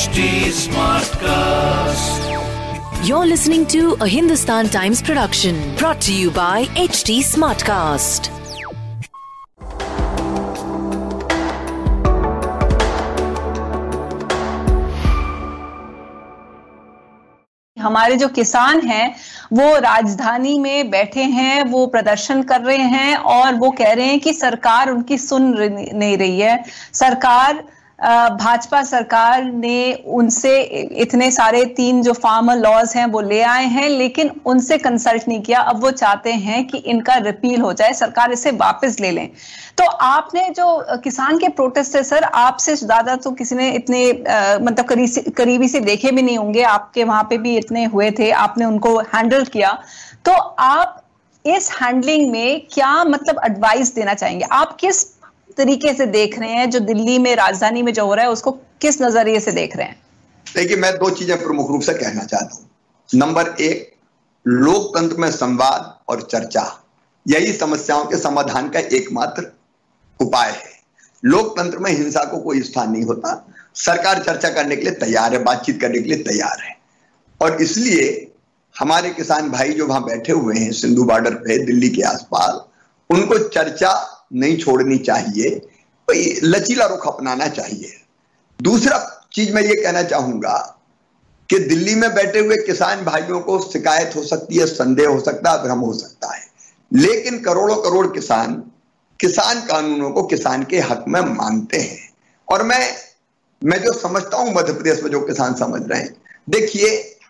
HT Smartcast. You're listening to a Hindustan Times production brought to you by HT Smartcast. हमारे जो किसान हैं वो राजधानी में बैठे हैं, वो प्रदर्शन कर रहे हैं और वो कह रहे हैं कि सरकार उनकी सुन नहीं रही है। सरकार भाजपा सरकार ने उनसे इतने सारे 3 जो फार्मर लॉज हैं वो ले आए हैं, लेकिन उनसे कंसल्ट नहीं किया। अब वो चाहते हैं कि इनका रिपील हो जाए, सरकार इसे वापस ले लें। तो आपने जो किसान के प्रोटेस्ट है सर, आपसे ज्यादा तो किसी ने इतने मतलब करीबी से देखे भी नहीं होंगे। आपके वहां पे भी इतने हुए थे, आपने उनको हैंडल किया। तो आप इस हैंडलिंग में क्या मतलब एडवाइस देना चाहेंगे? आप किस तरीके से देख रहे हैं जो दिल्ली में, राजधानी में जो हो रहा है, उसको किस नजरिए से देख रहे हैं? देखिए, मैं 2 चीजें प्रमुख रूप से कहना चाहता हूं। नंबर 1, लोकतंत्र में संवाद और चर्चा यही समस्याओं के समाधान का एकमात्र उपाय है। लोकतंत्र में हिंसा को कोई स्थान नहीं होता। सरकार चर्चा करने के लिए तैयार है, बातचीत करने के लिए तैयार है, और इसलिए हमारे किसान भाई जो वहां बैठे हुए हैं सिंधु बॉर्डर पे, दिल्ली के आसपास, उनको चर्चा नहीं छोड़नी चाहिए, कोई लचीला रुख अपनाना चाहिए। दूसरा चीज मैं ये कहना चाहूंगा कि दिल्ली में बैठे हुए किसान भाइयों को शिकायत हो सकती है, संदेह हो सकता है, भ्रम हो सकता है, लेकिन करोड़ों करोड़ किसान कानूनों को किसान के हक में मानते हैं। और मैं जो समझता हूं मध्य प्रदेश में जो किसान समझ रहे हैं, देखिए,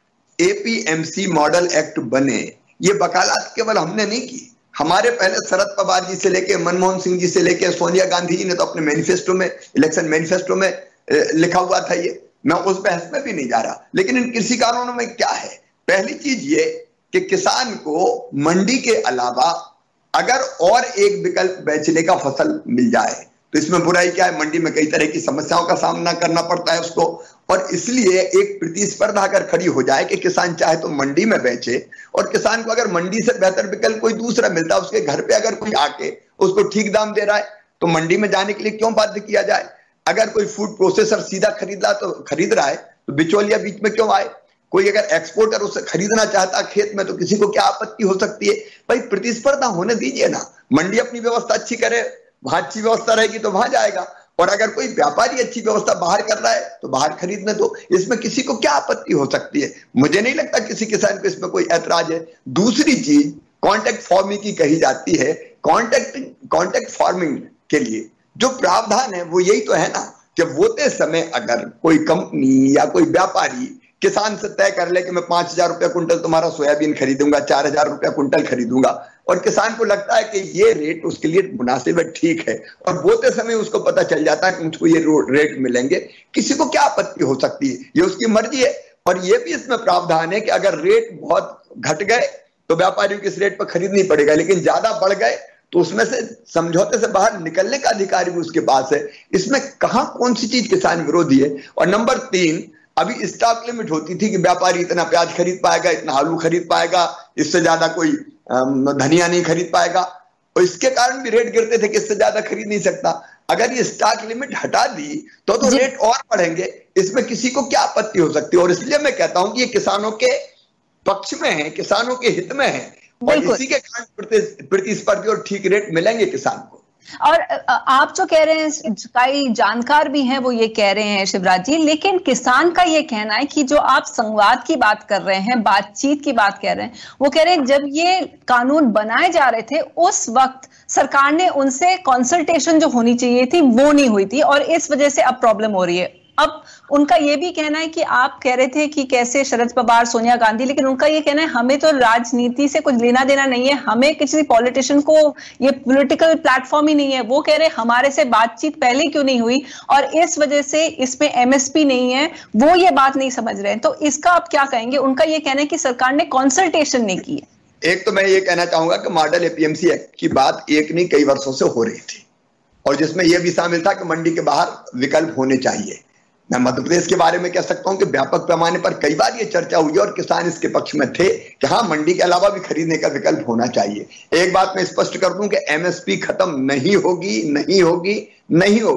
एपीएमसी मॉडल एक्ट बने, ये वकालत केवल हमने नहीं की। हमारे पहले शरद पवार जी से लेके, मनमोहन सिंह जी से लेके, सोनिया गांधी जी ने तो अपने मैनिफेस्टो में, इलेक्शन मैनिफेस्टो में लिखा हुआ था ये। मैं उस बहस में भी नहीं जा रहा, लेकिन इन कृषि कानूनों में क्या है? पहली चीज ये कि किसान को मंडी के अलावा अगर और एक विकल्प बेचने का फसल मिल जाए तो इसमें बुराई क्या है? मंडी में कई तरह की समस्याओं का सामना करना पड़ता है उसको, और इसलिए एक प्रतिस्पर्धा अगर खड़ी हो जाए कि किसान चाहे तो मंडी में बेचे, और किसान को अगर मंडी से बेहतर विकल्प कोई दूसरा मिलता है, उसके घर पे अगर कोई आके उसको ठीक दाम दे रहा है, तो मंडी में जाने के लिए क्यों बाध्य किया जाए? अगर कोई फूड प्रोसेसर सीधा खरीद रहा है तो बिचौलिया बीच में क्यों आए? कोई अगर एक्सपोर्टर उसे खरीदना चाहता खेत में, तो किसी को क्या आपत्ति हो सकती है? भाई, प्रतिस्पर्धा होने दीजिए ना। मंडी अपनी व्यवस्था अच्छी करे, वहां अच्छी व्यवस्था रहेगी तो वहां जाएगा, और अगर कोई व्यापारी अच्छी व्यवस्था बाहर कर रहा है तो बाहर खरीदने दो। इसमें किसी को क्या आपत्ति हो सकती है? मुझे नहीं लगता किसी किसान को इसमें कोई ऐतराज है। दूसरी चीज कॉन्ट्रैक्ट फार्मिंग की कही जाती है। कॉन्ट्रैक्ट फार्मिंग के लिए जो प्रावधान है वो यही तो है ना, कि बोते समय अगर कोई कंपनी या कोई व्यापारी किसान से तय कर ले कि मैं 5,000 रुपया कुंटल तुम्हारा सोयाबीन खरीदूंगा, 4,000 रुपया कुंटल खरीदूंगा, और किसान को लगता है कि ये रेट उसके लिए मुनासिब है, ठीक है, और बोते समय उसको पता चल जाता है कि मुझको ये रेट मिलेंगे, किसी को क्या आपत्ति हो सकती है? ये उसकी मर्जी है। और ये भी इसमें प्रावधान है कि अगर रेट बहुत घट गए तो व्यापारियों को इस रेट पर खरीदनी पड़ेगा, लेकिन ज्यादा बढ़ गए तो उसमें से समझौते से बाहर निकलने का अधिकार भी उसके पास है। इसमें कहां कौन सी चीज किसान विरोधी है? और नंबर 3, अभी स्टॉक लिमिट होती थी कि व्यापारी इतना प्याज खरीद पाएगा, इतना आलू खरीद पाएगा, इससे ज्यादा कोई धनिया नहीं खरीद पाएगा, और इसके कारण भी रेट गिरते थे कि इससे ज्यादा खरीद नहीं सकता। अगर ये स्टॉक लिमिट हटा दी तो रेट और बढ़ेंगे। इसमें किसी को क्या आपत्ति हो सकती है? और इसलिए मैं कहता हूं कि ये किसानों के पक्ष में है, किसानों के हित में है, और इसी के कारण प्रतिस्पर्धी और ठीक रेट मिलेंगे किसान को। और आप जो कह रहे हैं, कई जानकार भी हैं वो ये कह रहे हैं शिवराज जी, लेकिन किसान का ये कहना है कि जो आप संवाद की बात कर रहे हैं, बातचीत की बात कह रहे हैं, वो कह रहे हैं जब ये कानून बनाए जा रहे थे उस वक्त सरकार ने उनसे कंसल्टेशन जो होनी चाहिए थी वो नहीं हुई थी, और इस वजह से अब प्रॉब्लम हो रही है। अब उनका ये भी कहना है कि आप कह रहे थे कि कैसे शरद पवार, सोनिया गांधी, लेकिन उनका ये कहना है हमें तो राजनीति से कुछ लेना देना नहीं है, हमें किसी पॉलिटिशियन को ये पॉलिटिकल प्लेटफॉर्म ही नहीं है। वो कह रहे हमारे से बातचीत पहले क्यों नहीं हुई, और इस वजह से इसमें एमएसपी नहीं है, वो ये बात नहीं समझ रहे हैं। तो इसका आप क्या कहेंगे? उनका ये कहना है कि सरकार ने कंसल्टेशन नहीं की है। एक तो मैं ये कहना चाहूंगा कि मॉडल एपीएमसी एक्ट की बात एक नहीं कई वर्षों से हो रही थी, और जिसमें यह भी शामिल था कि मंडी के बाहर विकल्प होने चाहिए। मैं मध्य प्रदेश के बारे में कह सकता हूं कि व्यापक पैमाने पर कई बार ये चर्चा हुई और किसान इसके पक्ष में थे कि हाँ, मंडी के अलावा भी खरीदने का विकल्प होना चाहिए। एक बात मैं स्पष्ट कर दूं कि एमएसपी खत्म नहीं होगी, नहीं होगी, नहीं होगी।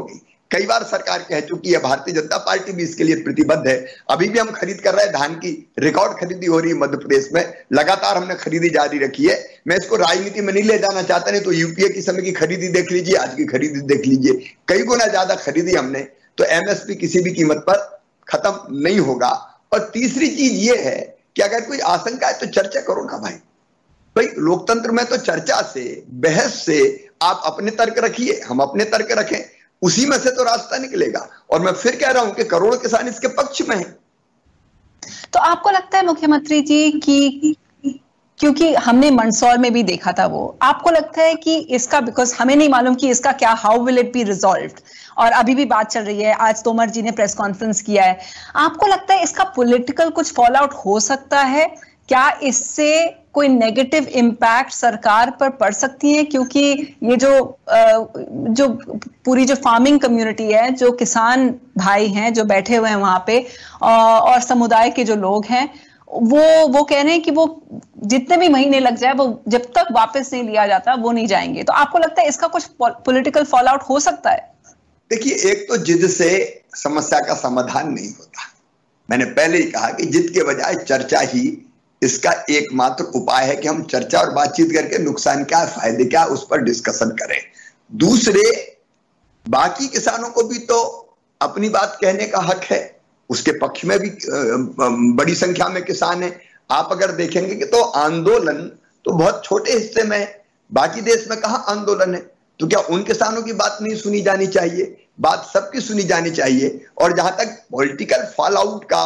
कई बार सरकार कह चुकी है, भारतीय जनता पार्टी भी इसके लिए प्रतिबद्ध है। अभी भी हम खरीद कर रहे हैं, धान की रिकॉर्ड खरीदी हो रही है मध्य प्रदेश में, लगातार हमने खरीदी जारी रखी है। मैं इसको राजनीति में नहीं ले जाना चाहता, नहीं तो यूपीए की समय की खरीदी देख लीजिए, आज की खरीदी देख लीजिए, कई गुना ज्यादा खरीदी हमने। तो एमएसपी किसी भी कीमत पर खत्म नहीं होगा। और तीसरी चीज ये है कि अगर कोई आशंका है तो चर्चा करो ना भाई, लोकतंत्र में तो चर्चा से, बहस से आप अपने तर्क रखिए, हम अपने तर्क रखें, उसी में से तो रास्ता निकलेगा। और मैं फिर कह रहा हूं कि करोड़ों किसान इसके पक्ष में हैं। तो आपको लगता है मुख्यमंत्री जी कि क्योंकि हमने मंदसौर में भी देखा था, वो आपको लगता है कि इसका, बिकॉज हमें नहीं मालूम कि इसका क्या, how will it be resolved, और अभी भी बात चल रही है, आज तोमर जी ने प्रेस कॉन्फ्रेंस किया है, आपको लगता है इसका पॉलिटिकल कुछ फॉल आउट हो सकता है? क्या इससे कोई नेगेटिव इम्पैक्ट सरकार पर पड़ सकती है? क्योंकि ये जो पूरी जो फार्मिंग कम्युनिटी है, जो किसान भाई हैं जो बैठे हुए हैं वहां पे, और समुदाय के जो लोग हैं, वो कह रहे हैं कि वो जितने भी महीने लग जाए, वो जब तक वापस नहीं लिया जाता वो नहीं जाएंगे। तो आपको लगता है इसका कुछ पॉलिटिकल फॉल आउट हो सकता है? देखिए, एक तो जिद से समस्या का समाधान नहीं होता। मैंने पहले ही कहा कि जिद के बजाय चर्चा ही इसका एकमात्र उपाय है कि हम चर्चा और बातचीत करके नुकसान क्या, फायदे क्या, उस पर डिस्कशन करें। दूसरे, बाकी किसानों को भी तो अपनी बात कहने का हक है, उसके पक्ष में भी बड़ी संख्या में किसान हैं। आप अगर देखेंगे कि तो आंदोलन तो बहुत छोटे हिस्से में, बाकी देश में कहां आंदोलन है, तो क्या उन किसानों की बात नहीं सुनी जानी चाहिए? बात सबकी सुनी जानी चाहिए। और जहां तक पॉलिटिकल फॉल आउट का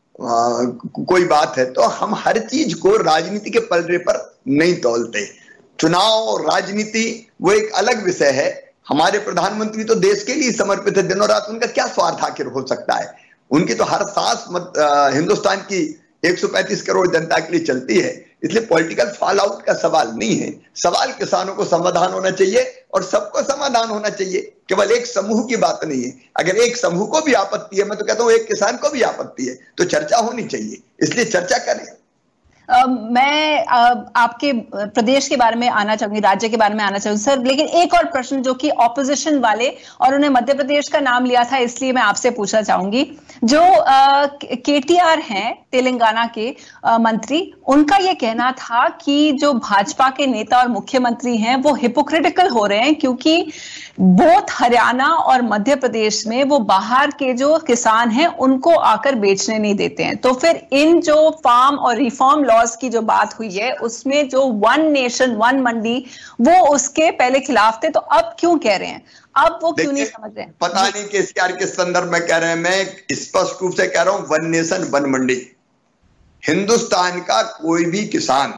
कोई बात है, तो हम हर चीज को राजनीति के पलड़े पर नहीं तौलते। चुनाव और राजनीति वो एक अलग विषय है। हमारे प्रधानमंत्री तो देश के लिए समर्पित है दिनों रात, उनका क्या स्वार्थ आखिर हो सकता है? उनकी तो हर सांस हिंदुस्तान की 135 करोड़ जनता के लिए चलती है। इसलिए पॉलिटिकल फॉल आउट का सवाल नहीं है, सवाल किसानों को समाधान होना चाहिए और सबको समाधान होना चाहिए, केवल एक समूह की बात नहीं है। अगर एक समूह को भी आपत्ति है, मैं तो कहता हूं एक किसान को भी आपत्ति है, तो चर्चा होनी चाहिए। इसलिए चर्चा करें। मैं आपके प्रदेश के बारे में आना चाहूंगी, राज्य के बारे में आना चाहूंगी सर, लेकिन एक और प्रश्न जो कि ऑपोजिशन वाले, और उन्हें मध्य प्रदेश का नाम लिया था, इसलिए मैं आपसे पूछना चाहूंगी, जो केटीआर हैं तेलंगाना के मंत्री, उनका यह कहना था कि जो भाजपा के नेता और मुख्यमंत्री हैं वो हिपोक्रिटिकल हो रहे हैं, क्योंकि बोथ हरियाणा और मध्य प्रदेश में वो बाहर के जो किसान हैं उनको आकर बेचने नहीं देते हैं। तो फिर इन जो फार्म और रिफॉर्म लॉज की जो बात हुई है, उसमें जो वन नेशन वन मंडी, वो उसके पहले खिलाफ थे, तो अब क्यों कह रहे हैं? अब वो क्यों नहीं समझ रहे? पता नहीं केसीआर के संदर्भ में कह रहे हैं, मैं स्पष्ट रूप से कह रहा हूं, one nation one mandi. Hindustan का कोई भी किसान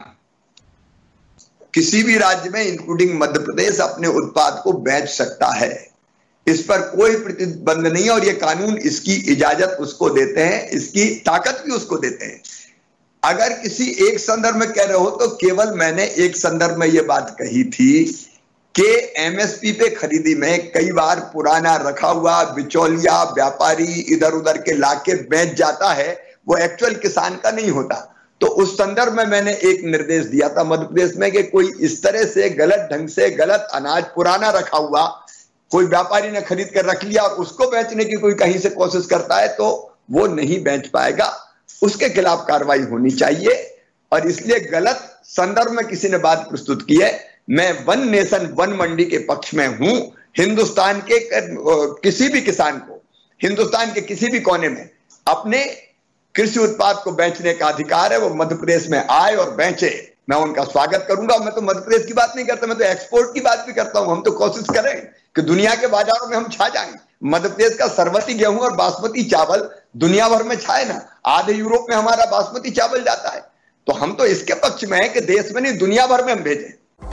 किसी भी राज्य में इंक्लूडिंग मध्य प्रदेश अपने उत्पाद को बेच सकता है, इस पर कोई प्रतिबंध नहीं है। और ये कानून इसकी इजाजत उसको देते हैं, इसकी ताकत भी उसको देते हैं। अगर किसी एक संदर्भ में कह रहे हो तो केवल मैंने एक संदर्भ में यह बात कही थी कि एमएसपी पे खरीदी में कई बार पुराना रखा हुआ बिचौलिया व्यापारी इधर उधर के लाके बेच जाता है, वो एक्चुअल किसान का नहीं होता। तो उस संदर्भ में मैंने एक निर्देश दिया था मध्य प्रदेश में कि कोई इस तरह से गलत ढंग से गलत अनाज पुराना रखा हुआ कोई व्यापारी ने खरीद कर रख लिया और उसको बेचने की कोई कहीं से कोशिश करता है तो वो नहीं बेच पाएगा, उसके खिलाफ कार्रवाई होनी चाहिए। और इसलिए गलत संदर्भ में किसी ने बात प्रस्तुत की है। मैं वन नेशन वन मंडी के पक्ष में हूं। हिंदुस्तान के किसी भी किसान को हिंदुस्तान के किसी भी कोने में अपने कृषि उत्पाद को बेचने का अधिकार है, वो मध्य प्रदेश में आए और बेचे, मैं उनका स्वागत करूंगा। मैं तो मध्य प्रदेश की बात नहीं करता, मैं तो एक्सपोर्ट की बात भी करता हूं। हम तो कोशिश करें कि दुनिया के बाजारों में हम छा जाएं। मध्य प्रदेश का सरवती गेहूं और बासमती चावल दुनिया भर में छाए ना, आधे यूरोप में हमारा बासमती चावल जाता है। तो हम तो इसके पक्ष में है कि देश में नहीं दुनिया भर में हम भेजें।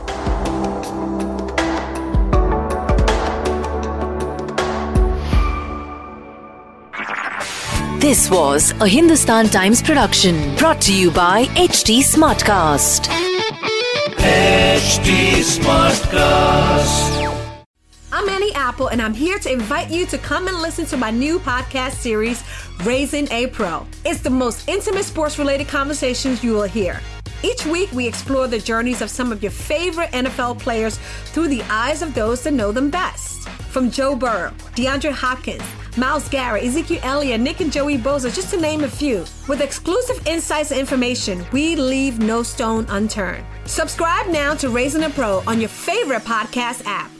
This was a Hindustan Times production brought to you by HT Smartcast. HT Smartcast. I'm Annie Apple, and I'm here to invite you to come and listen to my new podcast series, Raising a Pro. It's the most intimate sports-related conversations you will hear. Each week, we explore the journeys of some of your favorite NFL players through the eyes of those that know them best. From Joe Burrow, DeAndre Hopkins, Myles Garrett, Ezekiel Elliott, Nick and Joey Bosa, just to name a few. With exclusive insights and information, we leave no stone unturned. Subscribe now to Raising a Pro on your favorite podcast app.